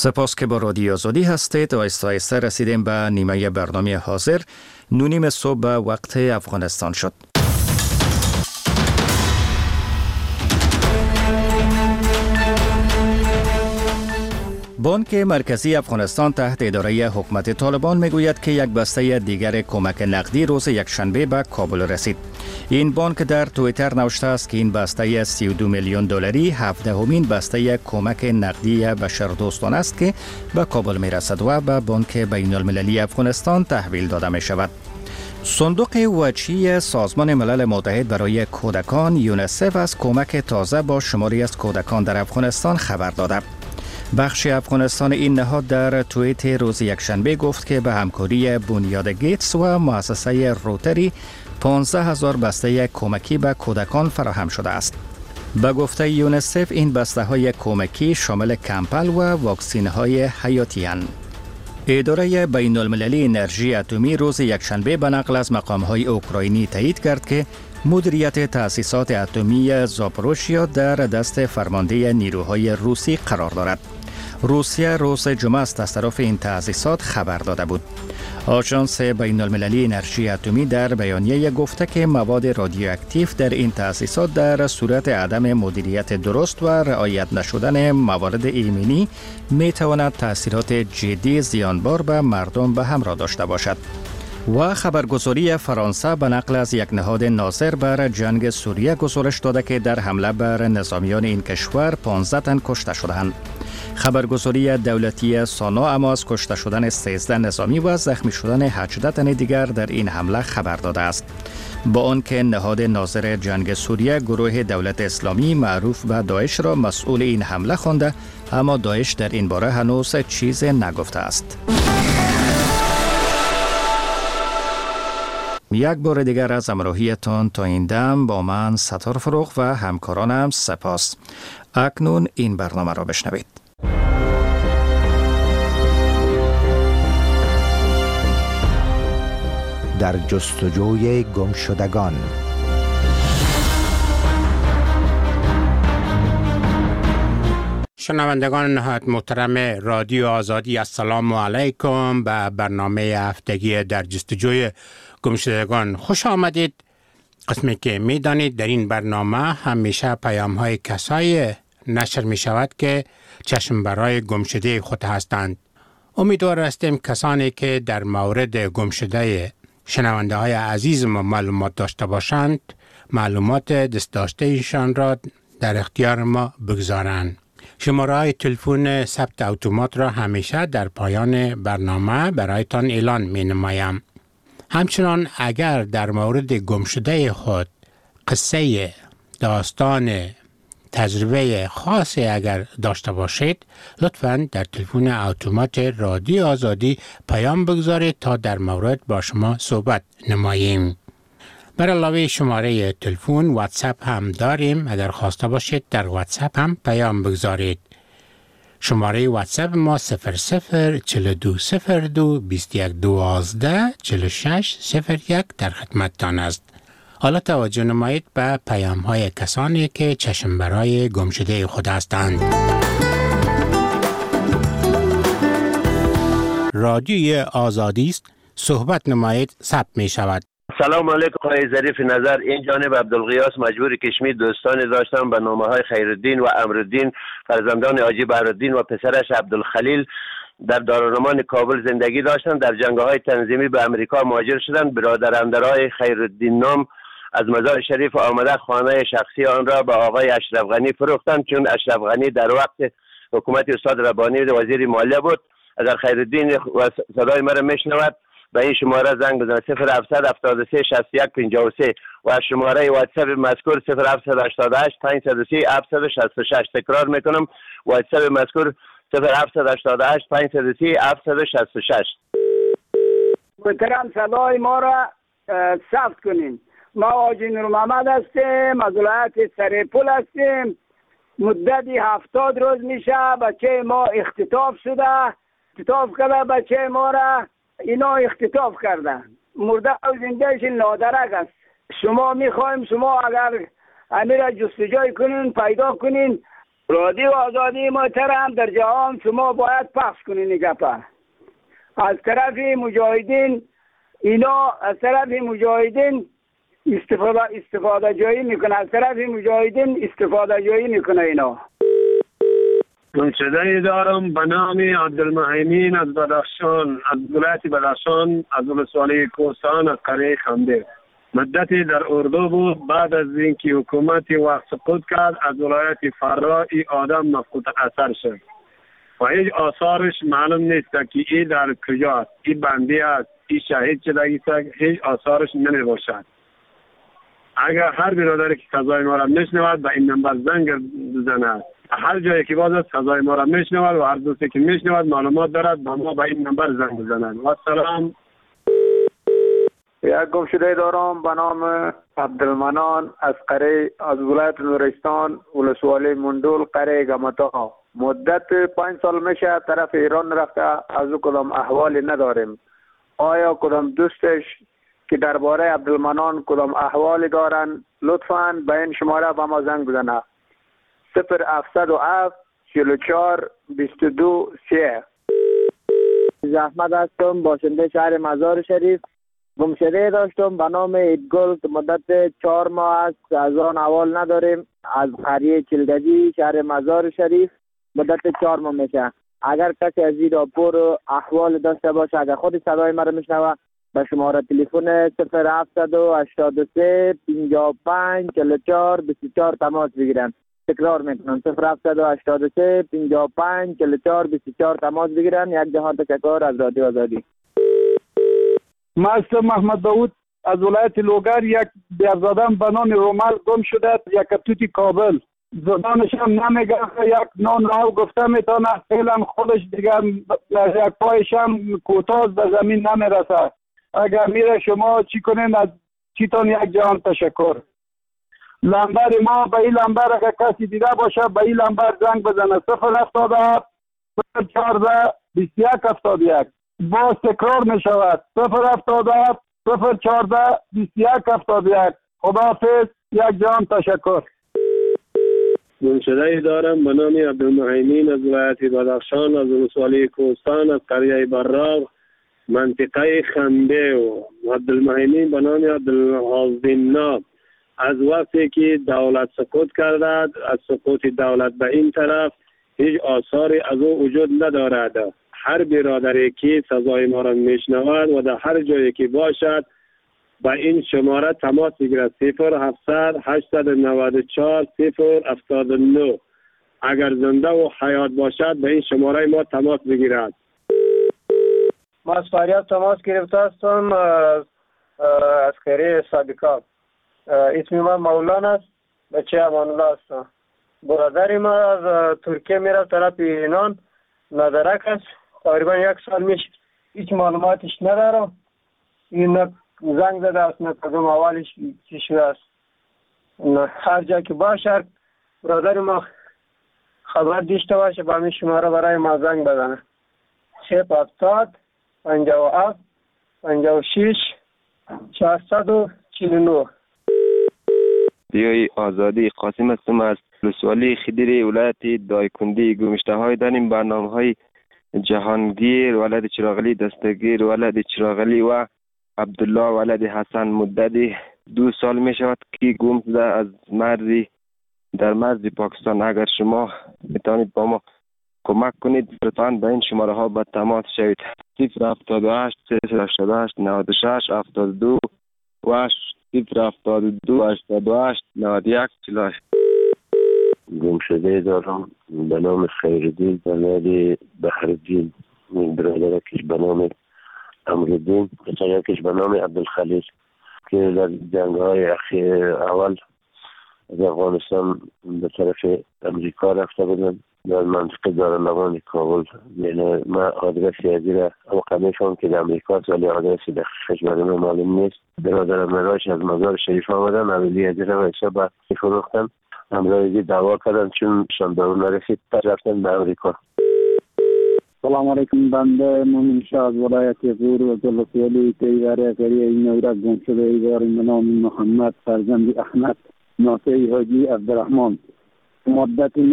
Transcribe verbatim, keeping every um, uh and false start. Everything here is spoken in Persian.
سپاس که با رادیو آزادی هستید. آیسته آیسته رسیدیم به نیمه برنامه حاضر. نونیم صبح به وقت افغانستان شد. بانک مرکزی افغانستان تحت اداره حکومت طالبان میگوید که یک بسته دیگر کمک نقدی روز یکشنبه به کابل رسید. این بانک در توییتر نوشته است که این بسته سی و دو میلیون دلاری هفدهمین بسته کمک نقدی بشردوستانه است که به کابل میرسد و به بانک بین المللی افغانستان تحویل داده می شود. صندوق وجهی سازمان ملل متحد برای کودکان یونیسف از کمک تازه با شماری از کودکان در افغانستان خبر داده. بخش افغانستان این نهاد در توییت روز یکشنبه گفت که به همکاری بنیاد گیتس و مؤسسه روتری پانزده هزار بسته کمکی به کودکان فراهم شده است. به گفته یونیسف این بسته های کمکی شامل کمپل و واکسین های حیاتی اند. اداره بین المللی انرژی اتمی روز یکشنبه به نقل از مقام های اوکراینی تایید کرد که مدیریت تأسیسات اتمی زاپوروژیا در دست فرمانده نیروهای روسی قرار دارد. روسیه روز جمعه از تصرف این تأسیسات خبر داده بود. آژانس بین المللی انرژی اتمی در بیانیه گفته که مواد رادیواکتیو در این تأسیسات در صورت عدم مدیریت درست و رعایت نشدن موارد ایمنی می تواند تأثیرات جدی زیانبار به مردم به همراه داشته باشد. و خبرگزاری فرانسه به نقل از یک نهاد ناظر بر جنگ سوریه گزارش داده که در حمله بر نظامیان این کشور پانزده تن کشته شدند. خبرگزاری دولتی سانا اما از کشته شدن سیزده نظامی و زخمی شدن هجده تن دیگر در این حمله خبر داده است. با آنکه نهاد ناظر جنگ سوریه گروه دولت اسلامی معروف به داعش را مسئول این حمله خوانده، اما داعش در این باره هنوز چیز نگفته است. یک بار دیگر از همراهیتان تا این دم با من ستار فروغ و همکارانم سپاس. اکنون این برنامه را بشنوید. در جستجوی گمشدگان. شنوندگان نهایت محترم رادیو آزادی، السلام علیکم به برنامه هفتگی در جستجوی گمشدگان خوش آمدید. قسمی که می دانید در این برنامه همیشه پیام های کسایی نشر می شود که چشم برای گمشده خود هستند. امیدوار هستیم کسانی که در مورد گمشده شنونده های عزیز ما معلومات داشته باشند معلومات دست داشته ایشان را در اختیار ما بگذارند. شماره های تلفن ثبت اتومات را همیشه در پایان برنامه برایتان اعلان می نمایم. همچنان اگر در مورد گمشده خود قصه، داستان، تجربه خاصی اگر داشته باشید لطفاً در تلفن اتومات رادیو آزادی پیام بگذارید تا در مورد با شما صحبت نماییم. بر علاوه شماره تلفن واتساپ هم داریم. اگر خواسته باشید در واتساپ هم پیام بگذارید. شماره واتساپ ما صفر صفر چهل و دو صفر دو بیست و یک دوازده چهل و شش صفر یک در خدمتتان است. حالا توجه نمایید به پیام های کسانی که چشم برای گمشده خود هستند. رادیوی آزادی است. صحبت نمایید ثبت می شود. سلام علیکم آقای ظریف نظر. این جانب عبدالغیاث مجبور کشمیر دوستانی داشتم به نامه های خیرالدین و امرالدین، فرزندان حاجی بهرالدین و پسرش عبدالخلیل در دارالمان کابل زندگی داشتند. در جنگ‌های تنظیمی به امریکا مهاجر شدند. برادرندرای خیرالدین نام از مزار شریف آمده خانه شخصی آن را به آقای اشرف غنی فروختند، چون اشرف غنی در وقت حکومت استاد ربانی وزیر مالیه بود. اگر خیرالدین و صدای مرا میشنود به این شماره زنگ بزنید صفر هفتصد هفتاد و سه شصت و یک پنجاه و سه و شماره واتساپ مذکور صفر هفتصد هشتاد و هشت پانصد و سی هفتصد و شصت و شش. تکرار میکنم واتساپ مذکور صفر هفتصد هشتاد و هشت پانصد و سی هفتصد و شصت و شش. محترم صدای ما را ثبت کنین. ما حاجی نور محمد هستیم، از ولایت سرپل هستیم. مدتی هفتاد روز میشه بچه ما اختطاف شده. اختطاف کرده بچه ما را، اینا اختطاف کردن. مرده و زندهش نادرک است. شما میخوایم شما اگر امیر جستجوی کنین پیدا کنین رادیو آزادی محترم در جهان شما باید پخش کنین این گپه. از طرف مجاهدین اینا از طرف مجاهدین استفاده استفاده جایی میکنه، از طرف مجاهدین استفاده جایی میکنه اینا. منشده دارم به نام عبدالمهیمین از بدخشان، از ولایت بدخشان، از ولسوالی کوهستان، از قریه خنده. مدتی در اردو بود. بعد از اینکه حکومت وقت سقوط کرد از ولایت فرا این آدم مفقود اثر شد و هیچ آثارش معلوم نیست که این در کجا است، این بندی است، این شهید شده است، هیچ آثارش نمی باشد. اگر هر برادری که صدای ما را میشنود به این نمبر زنگ بزند، هر جایی که باز صدای ما را میشنود و هر دوستی که میشنود معلومات دارد با ما به این نمبر زنگ بزنند. و سلام. یک گمشده دارم به نام عبدالمنان از قره از ولایت نورستان، ولسوالی مندول، قره گمتا. مدت پنج سال میشه طرف ایران رفته، از او کدام احوالی نداریم. آیا کدام دوستش که درباره عبدالمنان کدام احوالی دارن لطفاً به این شماره به ما زنگ بزنه. صفر هفتصد و هفت چهل و چهار بیست و دو سه. احمد هستم، باشنده شهر مزار شریف. گمشده داشتم به نام ایدگل که مدت چهار ماه است از آن احوال نداریم. از قریه چلگجی شهر مزار شریف مدت چهار ماه میشه. اگر کسی از این راپور احوال داشته باشه، اگر خود صدای مرا میشنوه، به شماره تلفن صفر هفتصد و هشتاد و سه پنجاه و پنج چهل و چهار بیست و چهار تماس بگیرن. تکرار میکنم صفر هفتصد و هشتاد و سه پنجاه و پنج چهل و چهار بیست و چهار تماس بگیرن. یک جهان تشکر از رادیو آزادی. مستر محمد داود از ولایت لوگر. یک بیارزادم به نام رومال گم شده، یک کپتوتی کابل. زبانش هم نمیگه، یک نان راو گفته میتونه، فعلا خودش دیگر یک پایش هم کوتاه به زمین نمیرسه. اگر میره شما چی کنین؟ از چیتون یک جهان تشکر. لمبر ما به این لمبر اگر کسی دیده باشه به این لمبر زنگ بزنه. صفر هفتاد هفت صفر چهارده بیست و یک هفتاد و یک. باز تکرار می شود صفر هفتاد هفت صفر چهارده بیست و یک هفتاد و یک. خداحافظ، یک جهان تشکر. منشده دارم به نام عبدالمهیمین از ولایت بدخشان، از ولسوالی کوهستان، از قریه براغ، منطقه خنده. و عبدالمهیمین به نام عبدالحازدینا. از وقتی که دولت سقوط کرده، از سقوط دولت به این طرف هیچ آثاری از او وجود ندارد. هر برادری که صدای ما را میشنود و در هر جایی که باشد با این شماره تماس بگیرد. صفر هفتصد هشتصد و نود و چهار صفر هفتاد و نه. اگر زنده و حیات باشد به این شماره ما تماس بگیرد. ما از فریاد تماس گرفته هستم از قریه صادقات. اسم من مولانا است، بچه امان الله هستم. برادری ما از ترکیه میره طرف ایران، ندرک است. تقریبا یک سال میشه، هیچ معلوماتش ندارم. این زنگ زده است، نه کدوم اولش چی شده است. هر جا که باشه برادر ما خبر داشته باشه با همین شماره برای ما زنگ بزنه. صفر هفتاد پنجاه و هفت پنجاه و شش چهارصد و چهل و نه. دیوی آزادی قاسم هستم از ولسوالی خدیری ولایت دایکندی. گمشته های داریم برنامه های جهانگیر ولد چراغلی دستگیر ولد چراغلی و عبدالله ولد حسن. مدتی دو سال می شود که گم شده از مرزی در مرز پاکستان. اگر شما میتونید با ما کمک کنید لطفاً به این شماره ها به تماس شوید. صفر هفتاد و هشت صفر هشتاد و هشت نود و شش هفتاد و دو و صفر هفتاد و دو هشتاد و هشت نود و یک چهل و هشت. گمشده دارم به نام خیردین بنادی بحردین. برادرکش به نام امردین، پسرکش به نام عبدالخلیل که در جنگ های اخیر اول از افغانستان به طرف امریکا رفته بودن در منطقه دارالمان کابل. یعنی من آدرس یادی را اوقع میفهم که در امریکا است ولی آدرس دقیقش برای من معلوم نیست. برادر مراش از مزار شریف آمدن، اولی یادی را ویسا با فروختن. امرایزی دعوا کردن چون شاندارو نرسید پر رفتن به امریکا. سلام علیکم، بنده مومن شاه از ولایت غور و ولسوالی تیوره قریه نورک گم شده ایوار به نام محمد فرزند احمد ناصری حاجی عبدالرحمن. مدت